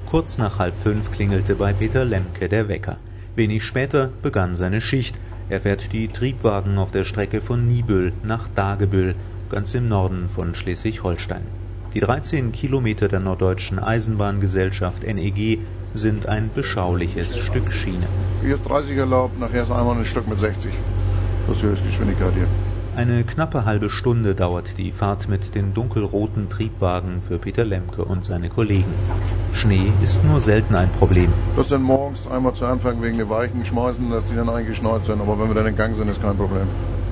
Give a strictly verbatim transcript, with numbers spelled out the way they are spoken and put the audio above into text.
Kurz nach halb fünf klingelte bei Peter Lemke der Wecker. Wenig später begann seine Schicht. Er fährt die Triebwagen auf der Strecke von Niebüll nach Dagebüll, ganz im Norden von Schleswig-Holstein. Die dreizehn Kilometer der Norddeutschen Eisenbahngesellschaft N E G sind ein beschauliches Stück Schiene. Hier ist dreißig erlaubt, nachher ist einmal ein Stück mit sechzig. Das ist die Höchstgeschwindigkeit hier. Eine knappe halbe Stunde dauert die Fahrt mit den dunkelroten Triebwagen für Peter Lemke und seine Kollegen. Schnee ist nur selten ein Problem. Das dann morgens einmal zu Anfang wegen der Weichen schmeißen, dass die dann eingeschneit sind. Aber wenn wir dann in Gang sind, ist kein Problem.